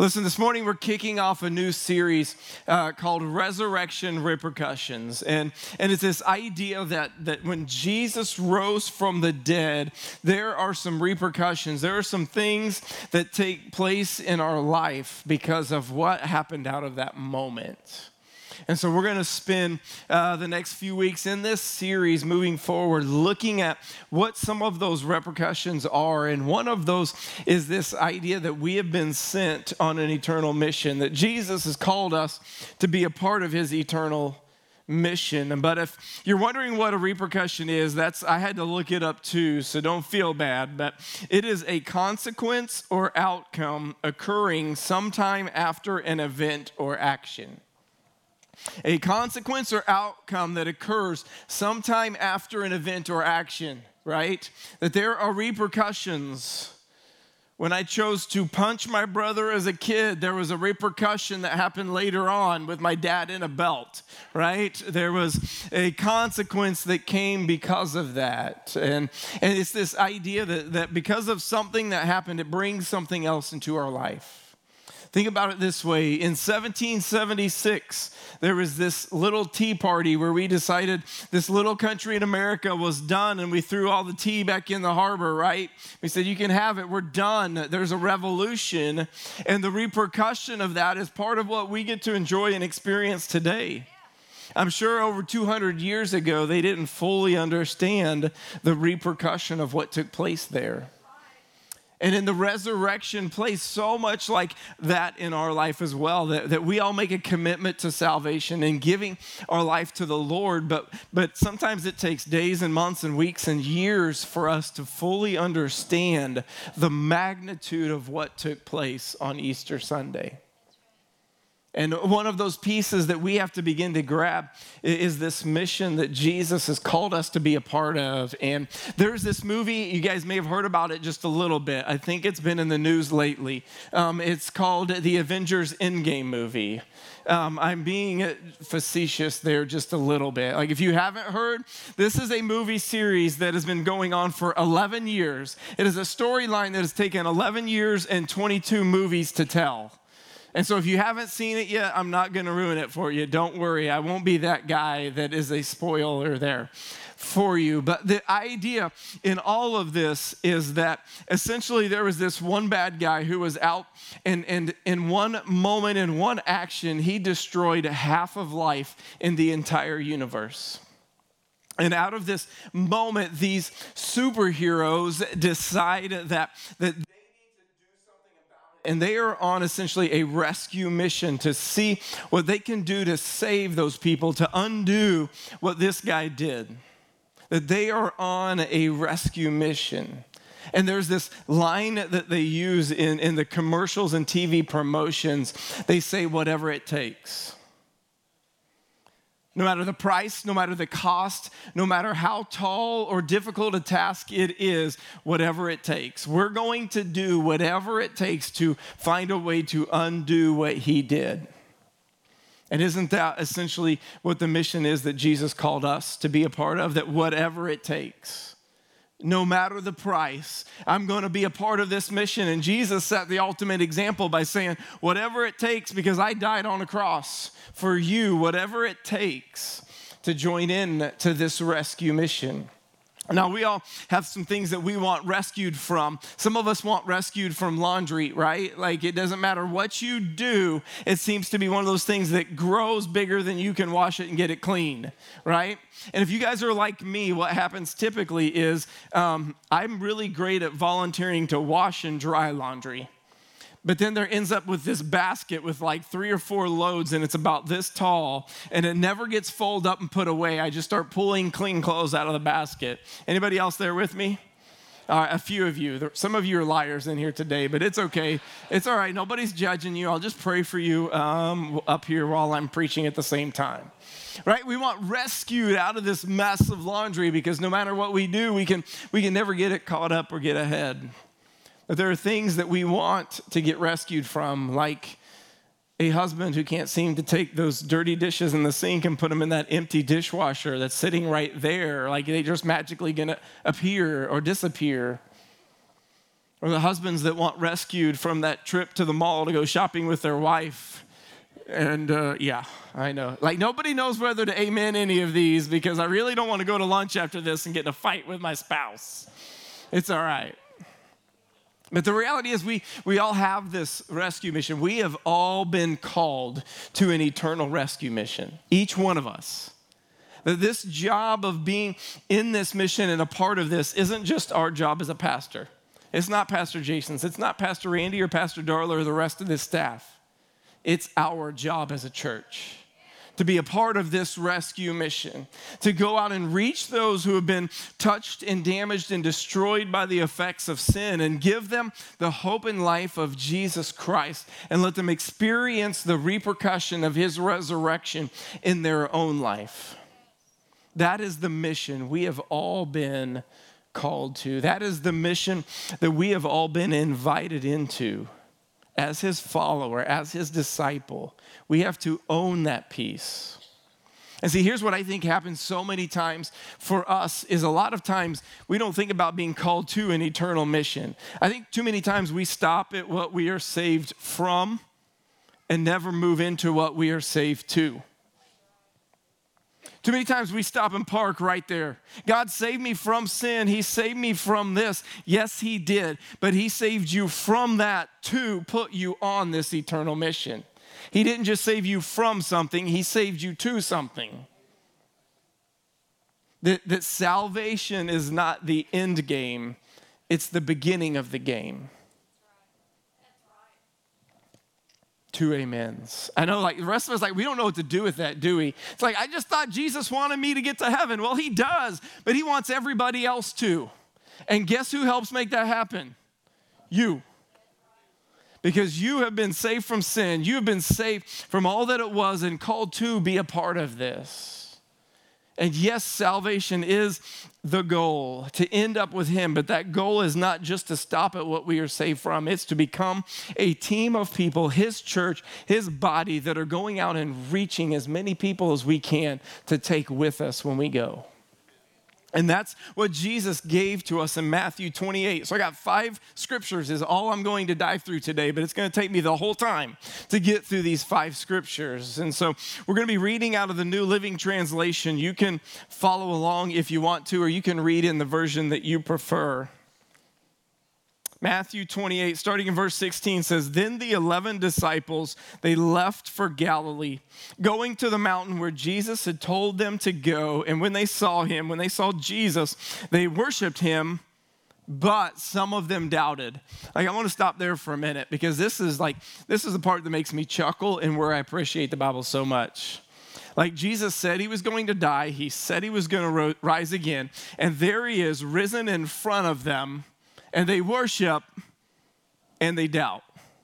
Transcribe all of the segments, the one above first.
Listen, this morning we're kicking off a new series called Resurrection Repercussions. And it's this idea that when Jesus rose from the dead, there are some repercussions. There are some things that take place in our life because of what happened out of that moment. And so we're going to spend the next few weeks in this series moving forward looking at what some of those repercussions are. And one of those is this idea that we have been sent on an eternal mission, that Jesus has called us to be a part of his eternal mission. But if you're wondering what a repercussion is, I had to look it up too, so don't feel bad. But it is a consequence or outcome occurring sometime after an event or action. A consequence or outcome that occurs sometime after an event or action, right? That there are repercussions. When I chose to punch my brother as a kid, there was a repercussion that happened later on with my dad in a belt, right? There was a consequence that came because of that. And it's this idea that because of something that happened, it brings something else into our life. Think about it this way. In 1776, there was this little tea party where we decided this little country in America was done, and we threw all the tea back in the harbor, right? We said, you can have it. We're done. There's a revolution, and the repercussion of that is part of what we get to enjoy and experience today. I'm sure over 200 years ago, they didn't fully understand the repercussion of what took place there. And in the resurrection place, so much like that in our life as well, that we all make a commitment to salvation and giving our life to the Lord, but sometimes it takes days and months and weeks and years for us to fully understand the magnitude of what took place on Easter Sunday. And one of those pieces that we have to begin to grab is this mission that Jesus has called us to be a part of. And there's this movie, you guys may have heard about it just a little bit. I think it's been in the news lately. It's called the Avengers Endgame movie. I'm being facetious there just a little bit. Like if you haven't heard, this is a movie series that has been going on for 11 years. It is a storyline that has taken 11 years and 22 movies to tell. And so if you haven't seen it yet, I'm not going to ruin it for you. Don't worry. I won't be that guy that is a spoiler there for you. But the idea in all of this is that essentially there was this one bad guy who was out, and in one moment, in one action, he destroyed half of life in the entire universe. And out of this moment, these superheroes decide that and they are on essentially a rescue mission to see what they can do to save those people, to undo what this guy did. That they are on a rescue mission. And there's this line that they use in the commercials and TV promotions. They say, whatever it takes. No matter the price, no matter the cost, no matter how tall or difficult a task it is, whatever it takes. We're going to do whatever it takes to find a way to undo what he did. And isn't that essentially what the mission is that Jesus called us to be a part of? That whatever it takes, no matter the price, I'm going to be a part of this mission. And Jesus set the ultimate example by saying, whatever it takes, because I died on a cross for you, whatever it takes to join in to this rescue mission. Now, we all have some things that we want rescued from. Some of us want rescued from laundry, right? Like it doesn't matter what you do, it seems to be one of those things that grows bigger than you can wash it and get it clean, right? And if you guys are like me, what happens typically is I'm really great at volunteering to wash and dry laundry. But then there ends up with this basket with like 3 or 4 loads, and it's about this tall, and it never gets folded up and put away. I just start pulling clean clothes out of the basket. Anybody else there with me? A few of you. Some of you are liars in here today, but it's okay. It's all right. Nobody's judging you. I'll just pray for you up here while I'm preaching at the same time. Right? We want rescued out of this mess of laundry because no matter what we do, we can never get it caught up or get ahead. But there are things that we want to get rescued from, like a husband who can't seem to take those dirty dishes in the sink and put them in that empty dishwasher that's sitting right there, like they're just magically going to appear or disappear. Or the husbands that want rescued from that trip to the mall to go shopping with their wife. And yeah, I know. Like nobody knows whether to amen any of these because I really don't want to go to lunch after this and get in a fight with my spouse. It's all right. But the reality is we all have this rescue mission. We have all been called to an eternal rescue mission, each one of us. That this job of being in this mission and a part of this isn't just our job as a pastor. It's not Pastor Jason's. It's not Pastor Randy or Pastor Darla or the rest of this staff. It's our job as a church to be a part of this rescue mission, to go out and reach those who have been touched and damaged and destroyed by the effects of sin and give them the hope and life of Jesus Christ and let them experience the repercussion of his resurrection in their own life. That is the mission we have all been called to. That is the mission that we have all been invited into. As his follower, as his disciple, we have to own that piece. And see, here's what I think happens so many times for us is a lot of times we don't think about being called to an eternal mission. I think too many times we stop at what we are saved from and never move into what we are saved to. Too many times we stop and park right there. God saved me from sin. He saved me from this. Yes, he did. But he saved you from that to put you on this eternal mission. He didn't just save you from something. He saved you to something. That salvation is not the end game. It's the beginning of the game. Two amens. I know, like the rest of us, like we don't know what to do with that, do we? It's like, I just thought Jesus wanted me to get to heaven. Well, he does, but he wants everybody else too. And guess who helps make that happen? You. Because you have been saved from sin. You have been saved from all that it was and called to be a part of this. And yes, salvation is the goal, to end up with him. But that goal is not just to stop at what we are saved from. It's to become a team of people, his church, his body, that are going out and reaching as many people as we can to take with us when we go. And that's what Jesus gave to us in Matthew 28. So I got 5 scriptures is all I'm going to dive through today, but it's going to take me the whole time to get through these 5 scriptures. And so we're going to be reading out of the New Living Translation. You can follow along if you want to, or you can read in the version that you prefer. Matthew 28, starting in verse 16, says, Then the 11 disciples, they left for Galilee, going to the mountain where Jesus had told them to go. And when they saw him, when they saw Jesus, they worshiped him, but some of them doubted. Like, I want to stop there for a minute because this is the part that makes me chuckle and where I appreciate the Bible so much. Like Jesus said he was going to die. He said he was going to rise again. And there he is, risen in front of them. And they worship and they doubt.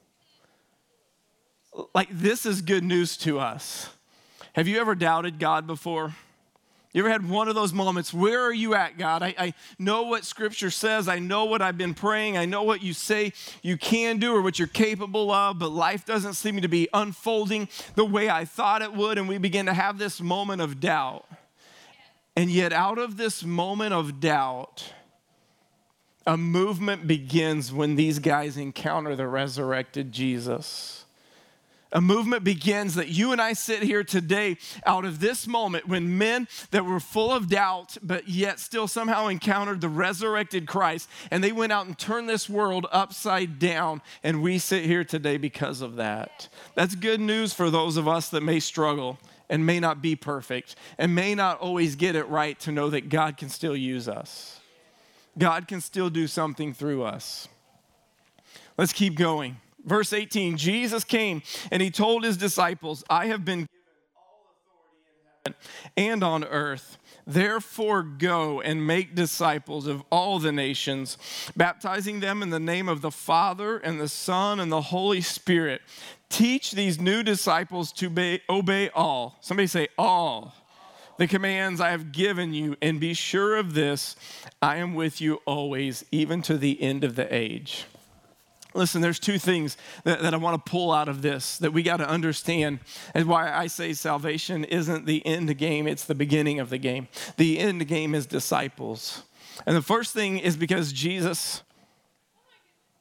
Like, this is good news to us. Have you ever doubted God before? You ever had one of those moments? Where are you at, God? I know what Scripture says. I know what I've been praying. I know what you say you can do or what you're capable of, but life doesn't seem to be unfolding the way I thought it would, and we begin to have this moment of doubt. And yet out of this moment of doubt, a movement begins when these guys encounter the resurrected Jesus. A movement begins that you and I sit here today out of this moment when men that were full of doubt but yet still somehow encountered the resurrected Christ, and they went out and turned this world upside down, and we sit here today because of that. That's good news for those of us that may struggle and may not be perfect and may not always get it right, to know that God can still use us. God can still do something through us. Let's keep going. Verse 18, Jesus came and he told his disciples, I have been given all authority in heaven and on earth. Therefore go and make disciples of all the nations, baptizing them in the name of the Father and the Son and the Holy Spirit. Teach these new disciples to obey all. Somebody say all. The commands I have given you, and be sure of this, I am with you always, even to the end of the age. Listen, there's 2 things that I want to pull out of this that we got to understand, and why I say salvation isn't the end game, it's the beginning of the game. The end game is disciples. And the first thing is because Jesus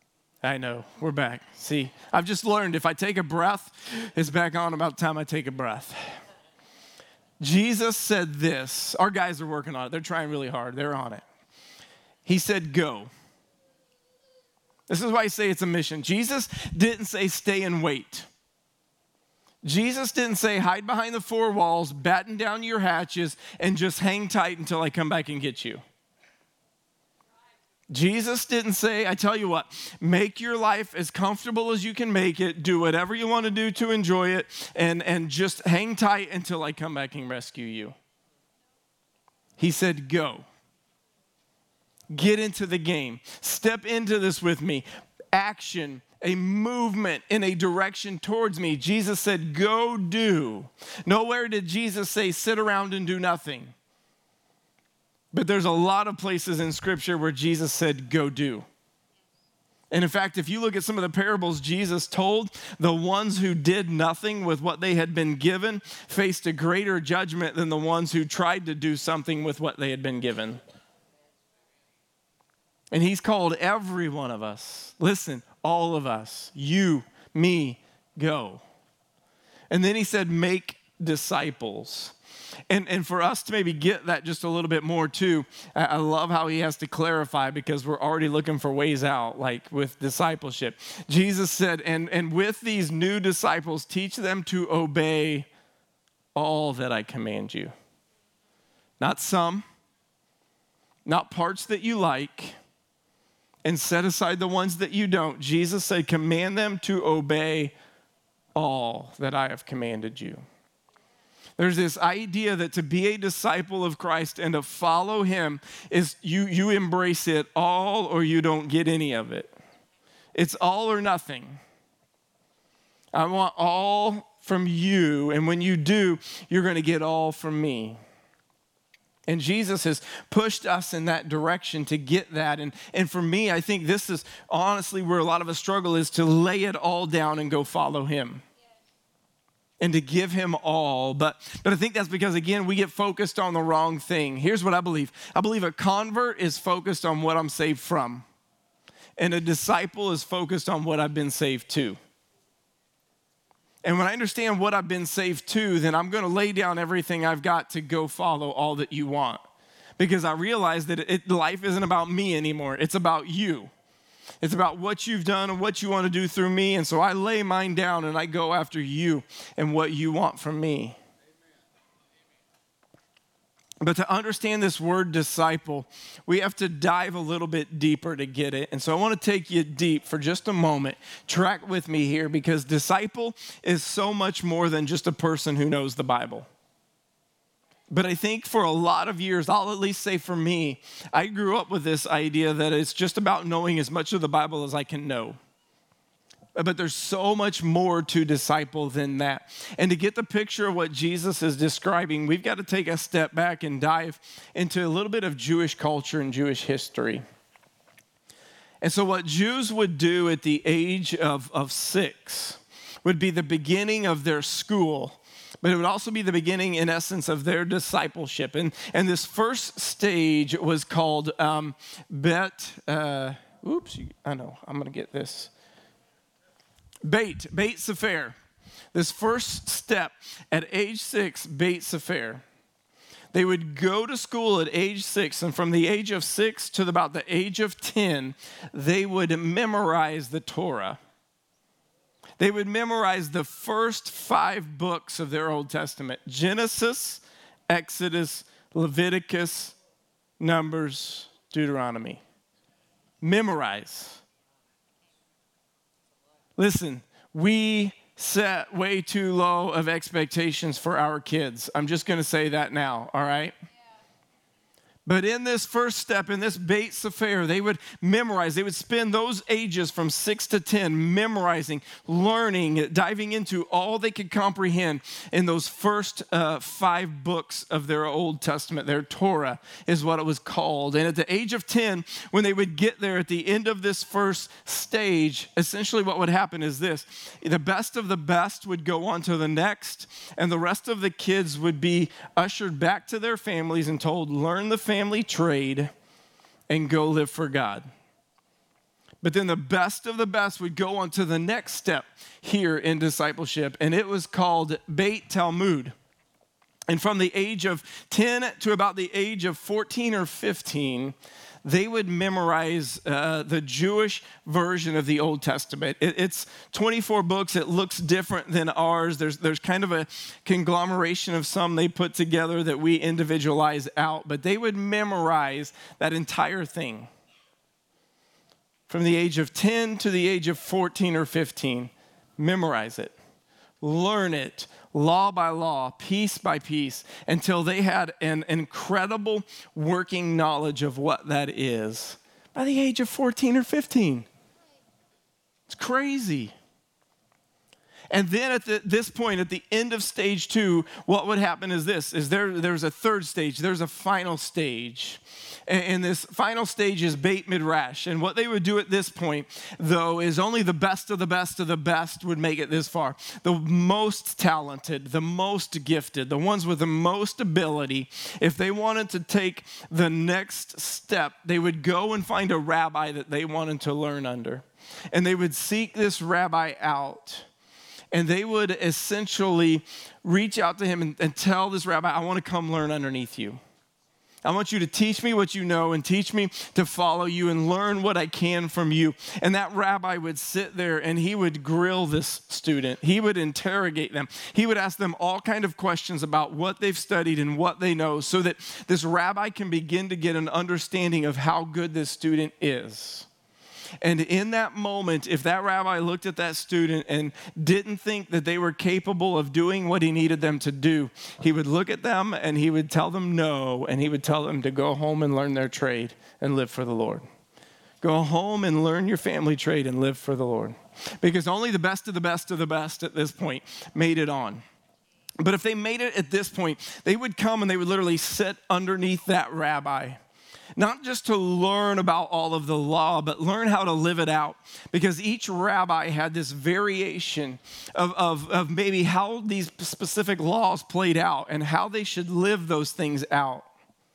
I know, we're back. See, I've just learned if I take a breath, it's back on about the time I take a breath. Jesus said this. Our guys are working on it. They're trying really hard. They're on it. He said, go. This is why I say it's a mission. Jesus didn't say stay and wait. Jesus didn't say hide behind the four walls, batten down your hatches, and just hang tight until I come back and get you. Jesus didn't say, I tell you what, make your life as comfortable as you can make it, do whatever you want to do to enjoy it, and just hang tight until I come back and rescue you. He said, go. Get into the game. Step into this with me. Action, a movement in a direction towards me. Jesus said, go do. Nowhere did Jesus say, sit around and do nothing. But there's a lot of places in Scripture where Jesus said, go do. And in fact, if you look at some of the parables Jesus told, the ones who did nothing with what they had been given faced a greater judgment than the ones who tried to do something with what they had been given. And he's called every one of us, listen, all of us, you, me, go. And then he said, make disciples. And for us to maybe get that just a little bit more too, I love how he has to clarify because we're already looking for ways out, like with discipleship. Jesus said, and with these new disciples, teach them to obey all that I command you. Not some, not parts that you like, and set aside the ones that you don't. Jesus said, command them to obey all that I have commanded you. There's this idea that to be a disciple of Christ and to follow him is you embrace it all or you don't get any of it. It's all or nothing. I want all from you, and when you do, you're going to get all from me. And Jesus has pushed us in that direction to get that. And for me, I think this is honestly where a lot of us struggle, is to lay it all down and go follow him. And to give him all. But I think that's because, again, we get focused on the wrong thing. Here's what I believe. I believe a convert is focused on what I'm saved from. And a disciple is focused on what I've been saved to. And when I understand what I've been saved to, then I'm going to lay down everything I've got to go follow all that you want. Because I realize that life isn't about me anymore. It's about you. It's about what you've done and what you want to do through me. And so I lay mine down and I go after you and what you want from me. But to understand this word disciple, we have to dive a little bit deeper to get it. And so I want to take you deep for just a moment. Track with me here, because disciple is so much more than just a person who knows the Bible. But I think for a lot of years, I'll at least say for me, I grew up with this idea that it's just about knowing as much of the Bible as I can know. But there's so much more to disciple than that. And to get the picture of what Jesus is describing, we've got to take a step back and dive into a little bit of Jewish culture and Jewish history. And so what Jews would do at the age of 6 would be the beginning of their school. But it would also be the beginning, in essence, of their discipleship. And this first stage was called Beit Sefer. This first step at age 6, Beit Sefer. They would go to school at age 6, and from the age of 6 to about the age of 10, they would memorize the Torah. They would memorize the first 5 books of their Old Testament: Genesis, Exodus, Leviticus, Numbers, Deuteronomy. Memorize. Listen, we set way too low of expectations for our kids. I'm just going to say that now, all right? But in this first step, in this Beit Sefer, they would memorize. They would spend those ages from 6 to 10 memorizing, learning, diving into all they could comprehend in those first 5 books of their Old Testament. Their Torah is what it was called. And at the age of 10, when they would get there at the end of this first stage, essentially what would happen is this: the best of the best would go on to the next, and the rest of the kids would be ushered back to their families and told, learn the family trade and go live for God. But then the best of the best would go on to the next step here in discipleship, and it was called Beit Talmud. And from the age of 10 to about the age of 14 or 15, they would memorize the Jewish version of the Old Testament. It's 24 books. It looks different than ours. There's kind of a conglomeration of some they put together that we individualize out, but they would memorize that entire thing. From the age of 10 to the age of 14 or 15, memorize it, learn it, law by law, piece by piece, until they had an incredible working knowledge of what that is by the age of 14 or 15. It's crazy. And then at this point, at the end of stage 2, what would happen is this, is there's a third stage, there's a final stage. And this final stage is Beit Midrash. And what they would do at this point, though, is only the best of the best of the best would make it this far. The most talented, the most gifted, the ones with the most ability, if they wanted to take the next step, they would go and find a rabbi that they wanted to learn under. And they would seek this rabbi out. And they would essentially reach out to him and tell this rabbi, I want to come learn underneath you. I want you to teach me what you know and teach me to follow you and learn what I can from you. And that rabbi would sit there and he would grill this student. He would interrogate them. He would ask them all kinds of questions about what they've studied and what they know so that this rabbi can begin to get an understanding of how good this student is. And in that moment, if that rabbi looked at that student and didn't think that they were capable of doing what he needed them to do, he would look at them and he would tell them no, and he would tell them to go home and learn their trade and live for the Lord. Go home and learn your family trade and live for the Lord. Because only the best of the best of the best at this point made it on. But if they made it at this point, they would come and they would literally sit underneath that rabbi. Not just to learn about all of the law, but learn how to live it out. Because each rabbi had this variation of maybe how these specific laws played out and how they should live those things out.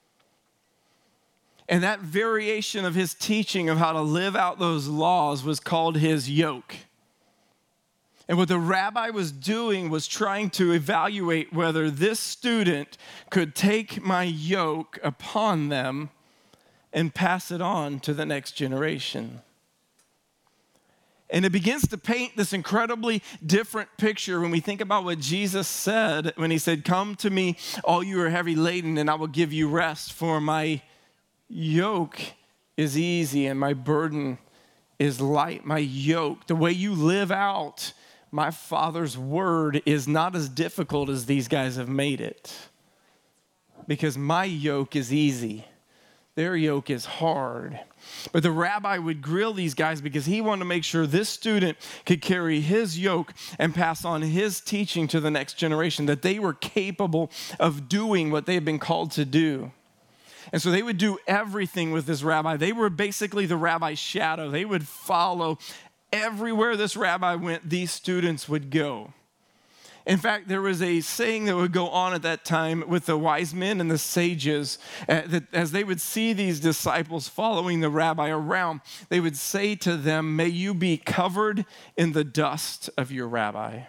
And that variation of his teaching of how to live out those laws was called his yoke. And what the rabbi was doing was trying to evaluate whether this student could take my yoke upon them and pass it on to the next generation. And it begins to paint this incredibly different picture when we think about what Jesus said when he said, come to me, all you are heavy laden, and I will give you rest, for my yoke is easy and my burden is light. My yoke, the way you live out my Father's word is not as difficult as these guys have made it. Because my yoke is easy. Their yoke is hard. But the rabbi would grill these guys because he wanted to make sure this student could carry his yoke and pass on his teaching to the next generation, that they were capable of doing what they had been called to do. And so they would do everything with this rabbi. They were basically the rabbi's shadow. They would follow everywhere this rabbi went, these students would go. In fact, there was a saying that would go on at that time with the wise men and the sages, that as they would see these disciples following the rabbi around, they would say to them, may you be covered in the dust of your rabbi.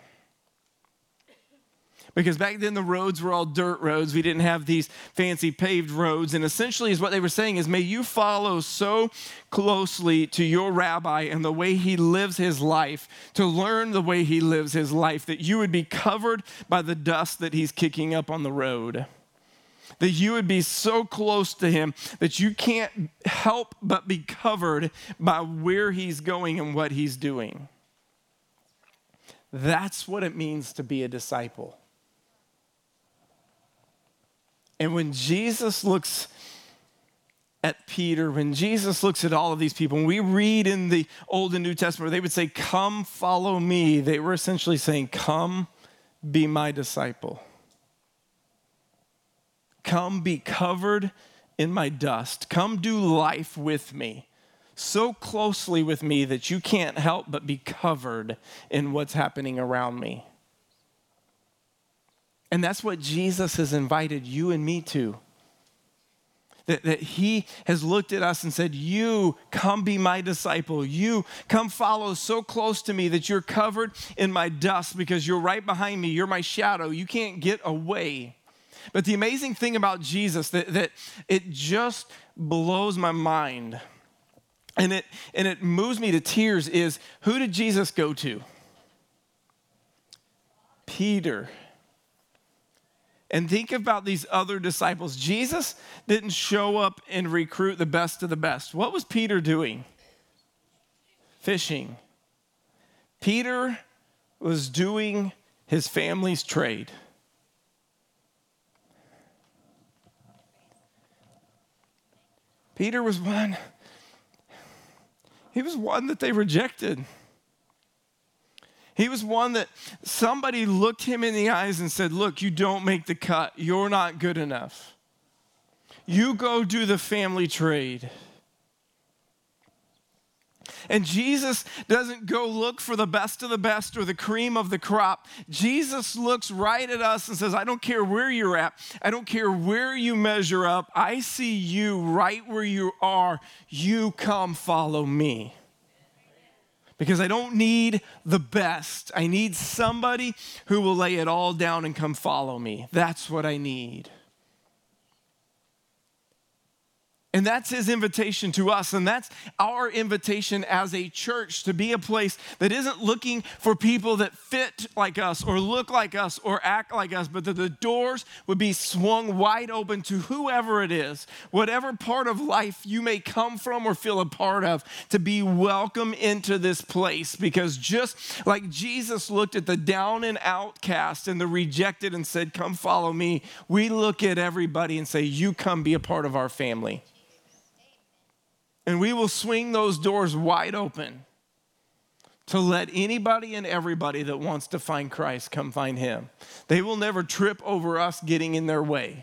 Because back then the roads were all dirt roads. We didn't have these fancy paved roads. And essentially is what they were saying is, may you follow so closely to your rabbi and the way he lives his life, to learn the way he lives his life, that you would be covered by the dust that he's kicking up on the road. That you would be so close to him that you can't help but be covered by where he's going and what he's doing. That's what it means to be a disciple. And when Jesus looks at Peter, when Jesus looks at all of these people, when we read in the Old and New Testament where they would say, come follow me, they were essentially saying, come be my disciple. Come be covered in my dust. Come do life with me, so closely with me that you can't help but be covered in what's happening around me. And that's what Jesus has invited you and me to. that he has looked at us and said, you come be my disciple. You come follow so close to me that you're covered in my dust because you're right behind me. You're my shadow. You can't get away. But the amazing thing about Jesus that it just blows my mind and it moves me to tears is, who did Jesus go to? Peter. And think about these other disciples. Jesus didn't show up and recruit the best of the best. What was Peter doing? Fishing. Peter was doing his family's trade. Peter was one. He was one that they rejected. He was one that somebody looked him in the eyes and said, look, you don't make the cut. You're not good enough. You go do the family trade. And Jesus doesn't go look for the best of the best or the cream of the crop. Jesus looks right at us and says, I don't care where you're at. I don't care where you measure up. I see you right where you are. You come follow me. Because I don't need the best. I need somebody who will lay it all down and come follow me. That's what I need. And that's his invitation to us. And that's our invitation as a church, to be a place that isn't looking for people that fit like us or look like us or act like us, but that the doors would be swung wide open to whoever it is, whatever part of life you may come from or feel a part of, to be welcome into this place. Because just like Jesus looked at the down and outcast and the rejected and said, come follow me, we look at everybody and say, you come be a part of our family. And we will swing those doors wide open to let anybody and everybody that wants to find Christ come find him. They will never trip over us getting in their way.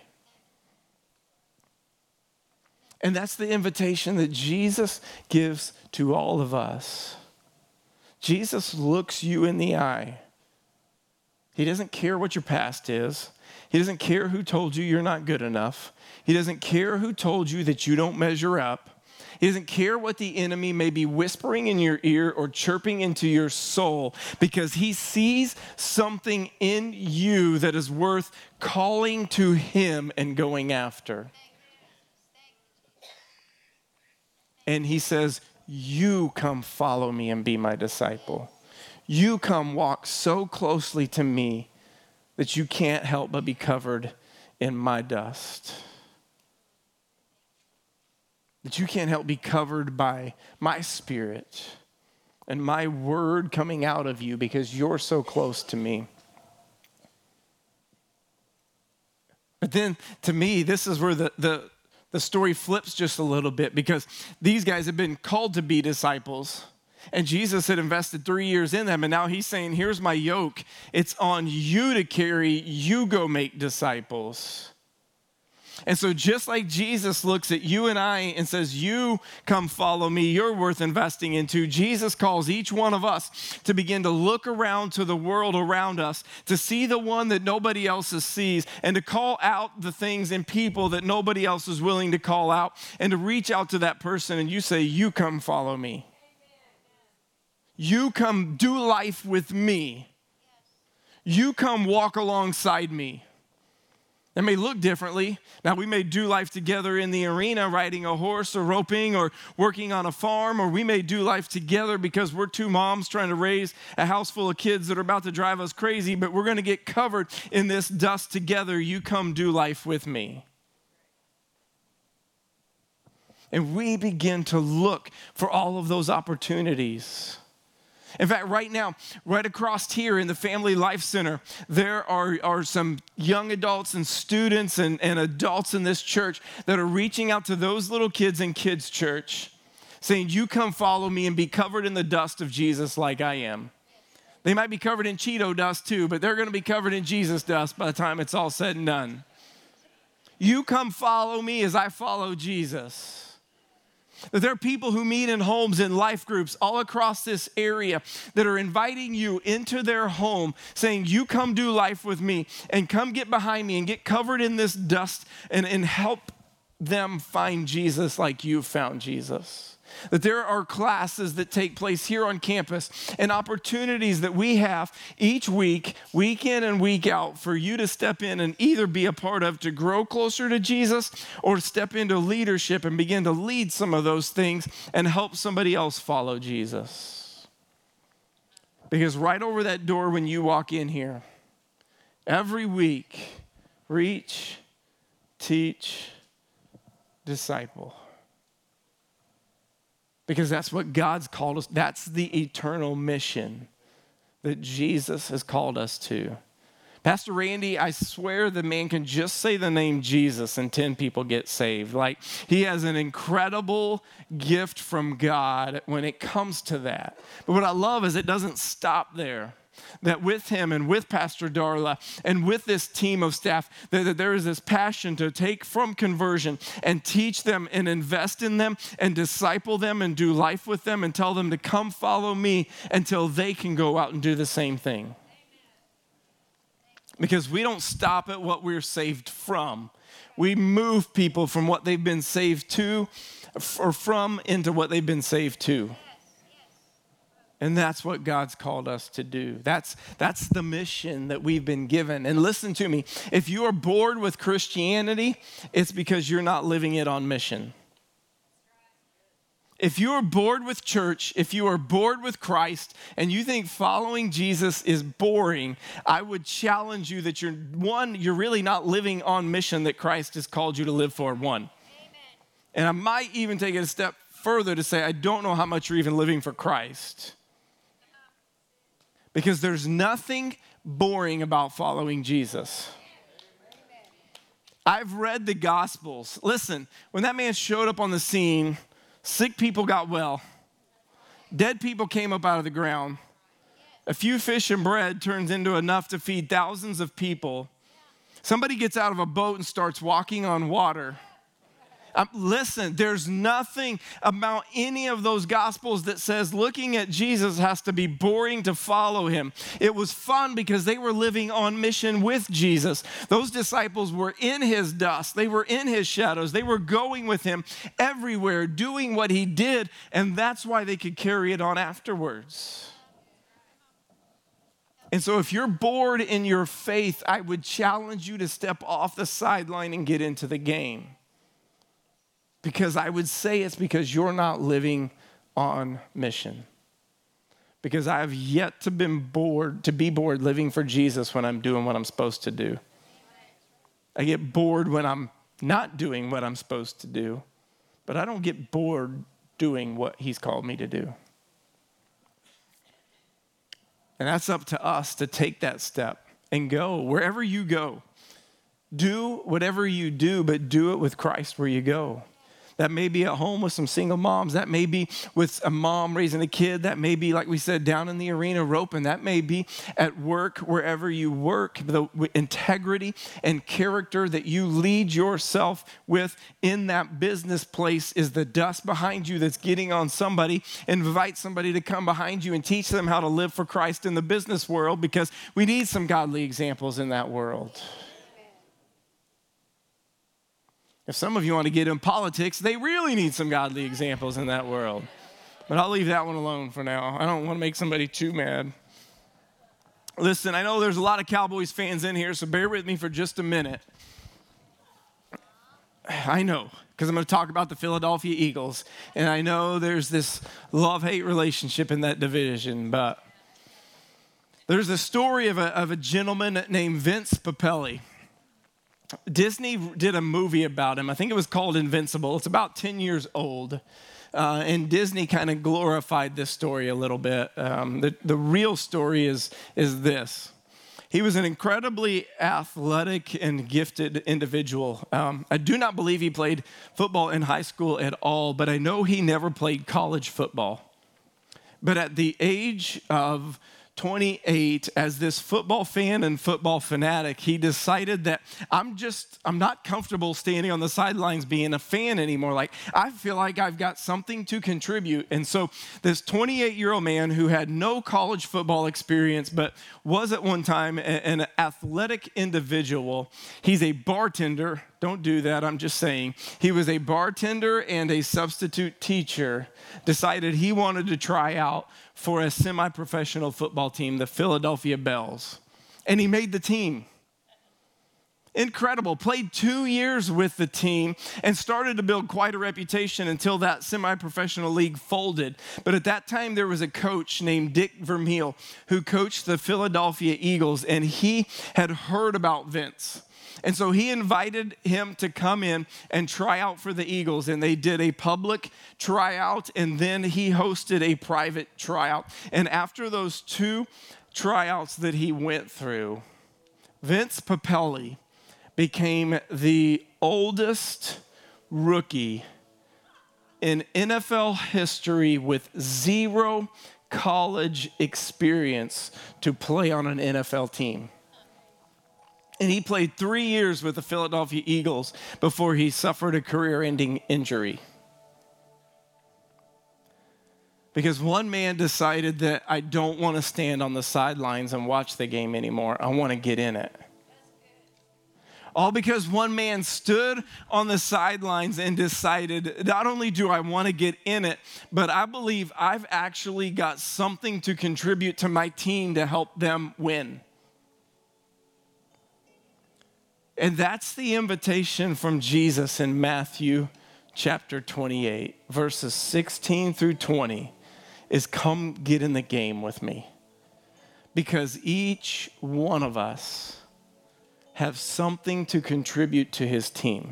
And that's the invitation that Jesus gives to all of us. Jesus looks you in the eye. He doesn't care what your past is. He doesn't care who told you you're not good enough. He doesn't care who told you that you don't measure up. He doesn't care what the enemy may be whispering in your ear or chirping into your soul, because he sees something in you that is worth calling to him and going after. And he says, you come follow me and be my disciple. You come walk so closely to me that you can't help but be covered in my dust. That you can't help be covered by my spirit and my word coming out of you because you're so close to me. But then, to me, this is where the story flips just a little bit, because these guys have been called to be disciples, and Jesus had invested 3 years in them, and now he's saying, here's my yoke. It's on you to carry. You go make disciples. And so just like Jesus looks at you and I and says, you come follow me, you're worth investing into, Jesus calls each one of us to begin to look around to the world around us, to see the one that nobody else sees, and to call out the things and people that nobody else is willing to call out, and to reach out to that person and you say, you come follow me. You come do life with me. You come walk alongside me. It may look differently. Now, we may do life together in the arena, riding a horse or roping or working on a farm, or we may do life together because we're two moms trying to raise a house full of kids that are about to drive us crazy, but we're going to get covered in this dust together. You come do life with me. And we begin to look for all of those opportunities. In fact, right now, right across here in the Family Life Center, there are some young adults and students and adults in this church that are reaching out to those little kids in kids' church, saying, you come follow me and be covered in the dust of Jesus like I am. They might be covered in Cheeto dust too, but they're going to be covered in Jesus dust by the time it's all said and done. You come follow me as I follow Jesus. That there are people who meet in homes and life groups all across this area that are inviting you into their home, saying, you come do life with me and come get behind me and get covered in this dust and help them find Jesus like you found Jesus. That there are classes that take place here on campus and opportunities that we have each week, week in and week out, for you to step in and either be a part of to grow closer to Jesus or step into leadership and begin to lead some of those things and help somebody else follow Jesus. Because right over that door when you walk in here, every week, reach, teach, disciple. Because that's what God's called us. That's the eternal mission that Jesus has called us to. Pastor Randy, I swear the man can just say the name Jesus and 10 people get saved. Like, he has an incredible gift from God when it comes to that. But what I love is it doesn't stop there. That with him and with Pastor Darla and with this team of staff, that there is this passion to take from conversion and teach them and invest in them and disciple them and do life with them and tell them to come follow me until they can go out and do the same thing. Because we don't stop at what we're saved from. We move people from what they've been saved to or from into what they've been saved to. And that's what God's called us to do. That's the mission that we've been given. And listen to me, if you are bored with Christianity, it's because you're not living it on mission. If you are bored with church, if you are bored with Christ, and you think following Jesus is boring, I would challenge you that you're really not living on mission that Christ has called you to live for, one. Amen. And I might even take it a step further to say, I don't know how much you're even living for Christ. Because there's nothing boring about following Jesus. I've read the Gospels. Listen, when that man showed up on the scene, sick people got well. Dead people came up out of the ground. A few fish and bread turns into enough to feed thousands of people. Somebody gets out of a boat and starts walking on water. Listen, there's nothing about any of those Gospels that says looking at Jesus has to be boring to follow him. It was fun because they were living on mission with Jesus. Those disciples were in his dust. They were in his shadows. They were going with him everywhere, doing what he did, and that's why they could carry it on afterwards. And so if you're bored in your faith, I would challenge you to step off the sideline and get into the game. Because I would say it's because you're not living on mission. Because I have yet to be bored living for Jesus when I'm doing what I'm supposed to do. I get bored when I'm not doing what I'm supposed to do. But I don't get bored doing what he's called me to do. And that's up to us to take that step and go wherever you go. Do whatever you do, but do it with Christ where you go. That may be at home with some single moms. That may be with a mom raising a kid. That may be, like we said, down in the arena roping. That may be at work, wherever you work. The integrity and character that you lead yourself with in that business place is the dust behind you that's getting on somebody. Invite somebody to come behind you and teach them how to live for Christ in the business world, because we need some godly examples in that world. If some of you want to get in politics, they really need some godly examples in that world. But I'll leave that one alone for now. I don't want to make somebody too mad. Listen, I know there's a lot of Cowboys fans in here, so bear with me for just a minute. I know, because I'm going to talk about the Philadelphia Eagles. And I know there's this love-hate relationship in that division, but there's a story of a gentleman named Vince Papelli. Disney did a movie about him. I think it was called Invincible. It's about 10 years old. And Disney kind of glorified this story a little bit. The real story is this. He was an incredibly athletic and gifted individual. I do not believe he played football in high school at all, but I know he never played college football. But at the age of 28, as this football fan and football fanatic, he decided that I'm not comfortable standing on the sidelines being a fan anymore. Like, I feel like I've got something to contribute. And so this 28-year-old man who had no college football experience, but was at one time an athletic individual, he's a bartender. Don't do that, I'm just saying. He was a bartender and a substitute teacher, decided he wanted to try out for a semi-professional football team, the Philadelphia Bells. And he made the team. Incredible. Played 2 years with the team and started to build quite a reputation until that semi-professional league folded. But at that time, there was a coach named Dick Vermeil who coached the Philadelphia Eagles, and he had heard about Vince. And so he invited him to come in and try out for the Eagles. And they did a public tryout, and then he hosted a private tryout. And after those 2 tryouts that he went through, Vince Papale became the oldest rookie in NFL history with 0 college experience to play on an NFL team. And he played 3 years with the Philadelphia Eagles before he suffered a career-ending injury. Because one man decided that I don't want to stand on the sidelines and watch the game anymore. I want to get in it. All because one man stood on the sidelines and decided, not only do I want to get in it, but I believe I've actually got something to contribute to my team to help them win. And that's the invitation from Jesus in Matthew chapter 28, verses 16 through 20, is come get in the game with me. Because each one of us have something to contribute to his team.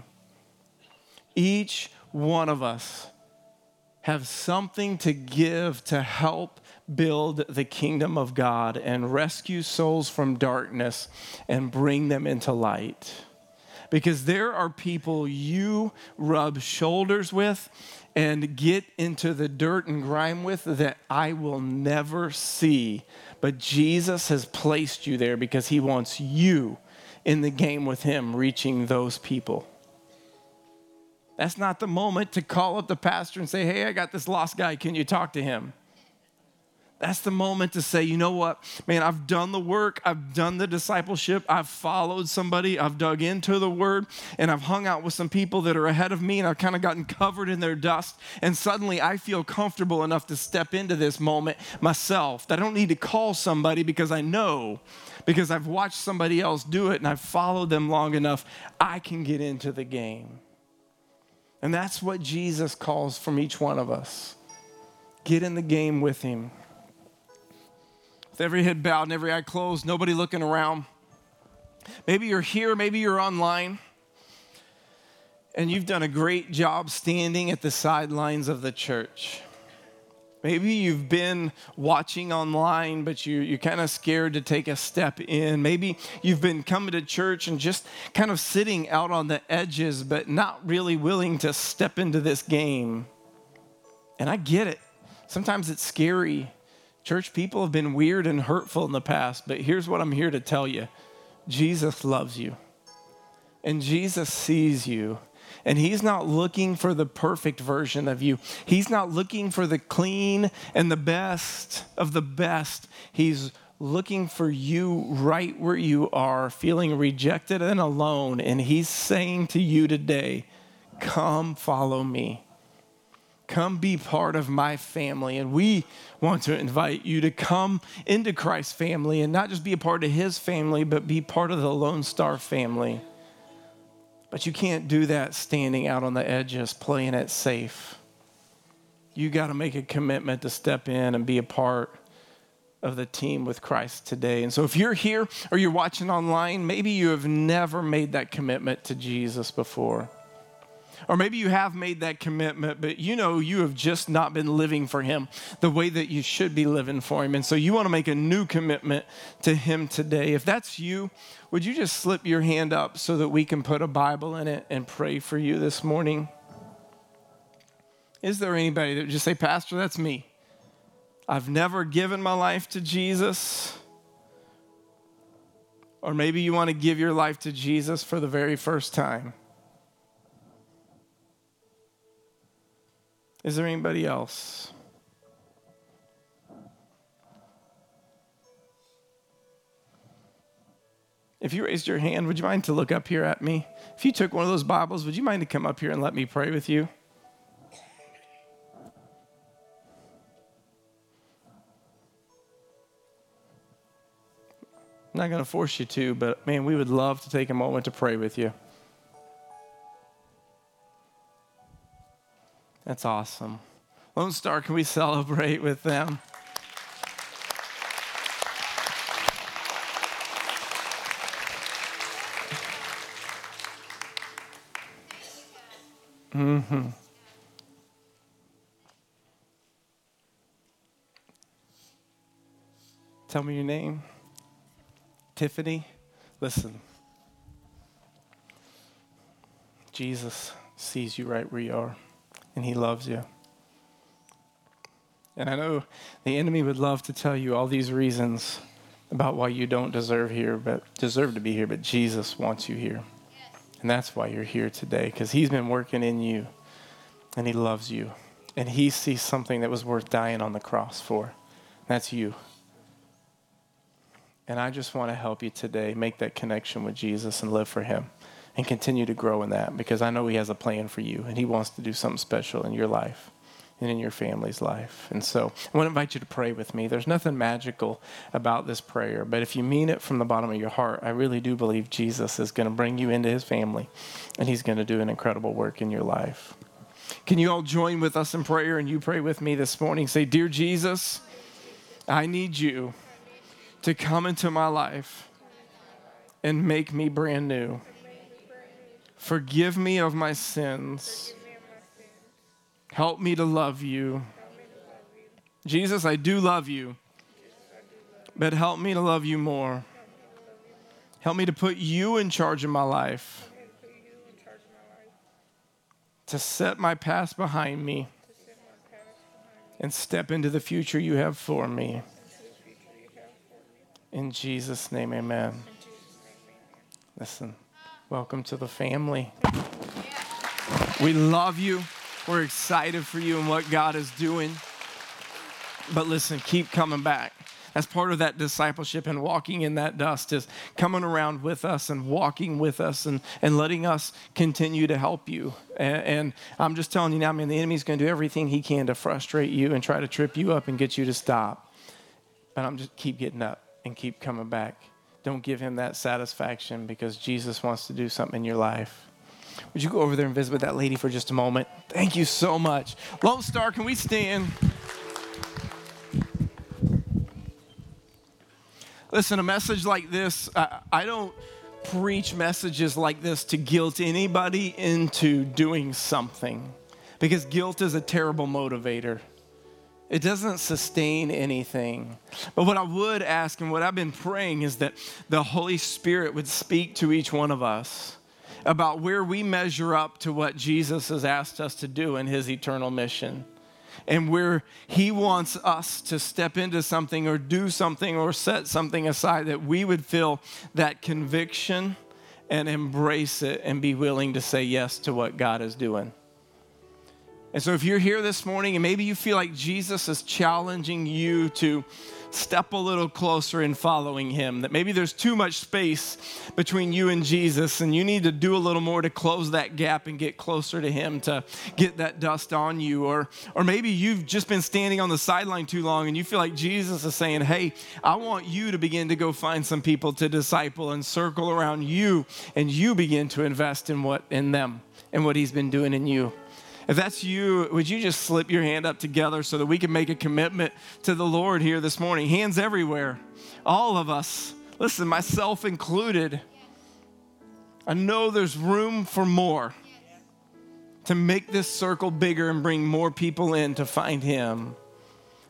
Each one of us have something to give to help build the kingdom of God and rescue souls from darkness and bring them into light. Because there are people you rub shoulders with and get into the dirt and grime with that I will never see. But Jesus has placed you there because he wants you in the game with him, reaching those people. That's not the moment to call up the pastor and say, hey, I got this lost guy. Can you talk to him? That's the moment to say, you know what, man, I've done the work. I've done the discipleship. I've followed somebody. I've dug into the word, and I've hung out with some people that are ahead of me, and I've kind of gotten covered in their dust. And suddenly I feel comfortable enough to step into this moment myself. That I don't need to call somebody because I know, because I've watched somebody else do it and I've followed them long enough, I can get into the game. And that's what Jesus calls from each one of us. Get in the game with him. With every head bowed and every eye closed, nobody looking around. Maybe you're here, maybe you're online, and you've done a great job standing at the sidelines of the church. Maybe you've been watching online, but you're kind of scared to take a step in. Maybe you've been coming to church and just kind of sitting out on the edges, but not really willing to step into this game. And I get it. Sometimes it's scary. Church people have been weird and hurtful in the past, but here's what I'm here to tell you. Jesus loves you, and Jesus sees you, and he's not looking for the perfect version of you. He's not looking for the clean and the best of the best. He's looking for you right where you are, feeling rejected and alone, and he's saying to you today, come follow me. Come be part of my family. And we want to invite you to come into Christ's family and not just be a part of his family, but be part of the Lone Star family. But you can't do that standing out on the edges, playing it safe. You got to make a commitment to step in and be a part of the team with Christ today. And so if you're here or you're watching online, maybe you have never made that commitment to Jesus before. Or maybe you have made that commitment, but you know you have just not been living for him the way that you should be living for him. And so you want to make a new commitment to him today. If that's you, would you just slip your hand up so that we can put a Bible in it and pray for you this morning? Is there anybody that would just say, Pastor, that's me. I've never given my life to Jesus. Or maybe you want to give your life to Jesus for the very first time. Is there anybody else? If you raised your hand, would you mind to look up here at me? If you took one of those Bibles, would you mind to come up here and let me pray with you? I'm not going to force you to, but man, we would love to take a moment to pray with you. That's awesome. Lone Star, can we celebrate with them? Mm-hmm. Tell me your name. Tiffany. Listen. Jesus sees you right where you are, and he loves you. And I know the enemy would love to tell you all these reasons about why you don't deserve to be here, but Jesus wants you here. And that's why you're here today, because he's been working in you, and he loves you. And he sees something that was worth dying on the cross for. That's you. And I just want to help you today make that connection with Jesus and live for him and continue to grow in that, because I know he has a plan for you, and he wants to do something special in your life and in your family's life. And so I want to invite you to pray with me. There's nothing magical about this prayer, but if you mean it from the bottom of your heart, I really do believe Jesus is going to bring you into his family, and he's going to do an incredible work in your life. Can you all join with us in prayer, and you pray with me this morning? Say, "Dear Jesus, I need you to come into my life and make me brand new. Forgive me of my sins. Help me to love you. Jesus, I do love you, but help me to love you more. Help me to put you in charge of my life, to set my past behind me and step into the future you have for me. In Jesus' name, amen." Listen, welcome to the family. We love you. We're excited for you and what God is doing. But listen, keep coming back. That's part of that discipleship, and walking in that dust is coming around with us and walking with us and letting us continue to help you. And I'm just telling you now, man, the enemy's going to do everything he can to frustrate you and try to trip you up and get you to stop. But I'm just keep getting up and keep coming back. Don't give him that satisfaction, because Jesus wants to do something in your life. Would you go over there and visit with that lady for just a moment? Thank you so much. Lone Star, can we stand? Listen, a message like this, I don't preach messages like this to guilt anybody into doing something, because guilt is a terrible motivator. It doesn't sustain anything. But what I would ask, and what I've been praying, is that the Holy Spirit would speak to each one of us about where we measure up to what Jesus has asked us to do in his eternal mission, and where he wants us to step into something or do something or set something aside, that we would feel that conviction and embrace it and be willing to say yes to what God is doing. And so if you're here this morning and maybe you feel like Jesus is challenging you to step a little closer in following him, that maybe there's too much space between you and Jesus, and you need to do a little more to close that gap and get closer to him, to get that dust on you. Or maybe you've just been standing on the sideline too long and you feel like Jesus is saying, "Hey, I want you to begin to go find some people to disciple and circle around you, and you begin to invest in them and what he's been doing in you." If that's you, would you just slip your hand up together so that we can make a commitment to the Lord here this morning? Hands everywhere. All of us. Listen, myself included. I know there's room for more, to make this circle bigger and bring more people in to find him.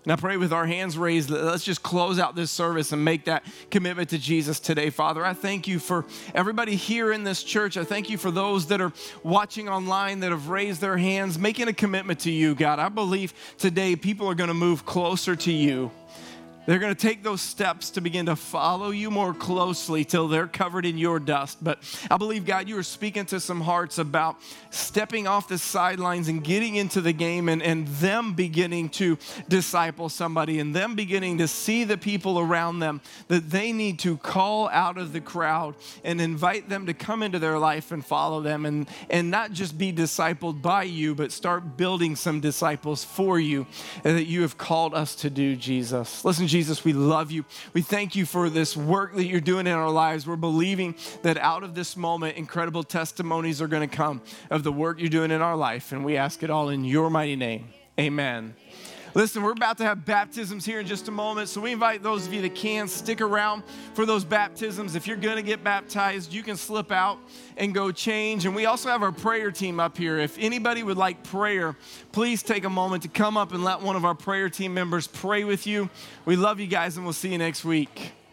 And I pray with our hands raised, let's just close out this service and make that commitment to Jesus today. Father, I thank you for everybody here in this church. I thank you for those that are watching online that have raised their hands, making a commitment to you, God. I believe today people are going to move closer to you. They're going to take those steps to begin to follow you more closely till they're covered in your dust. But I believe, God, you are speaking to some hearts about stepping off the sidelines and getting into the game and them beginning to disciple somebody and them beginning to see the people around them that they need to call out of the crowd and invite them to come into their life and follow them and not just be discipled by you, but start building some disciples for you that you have called us to do, Jesus. Listen, Jesus, we love you. We thank you for this work that you're doing in our lives. We're believing that out of this moment, incredible testimonies are going to come of the work you're doing in our life. And we ask it all in your mighty name. Amen. Listen, we're about to have baptisms here in just a moment, so we invite those of you that can stick around for those baptisms. If you're going to get baptized, you can slip out and go change. And we also have our prayer team up here. If anybody would like prayer, please take a moment to come up and let one of our prayer team members pray with you. We love you guys, and we'll see you next week.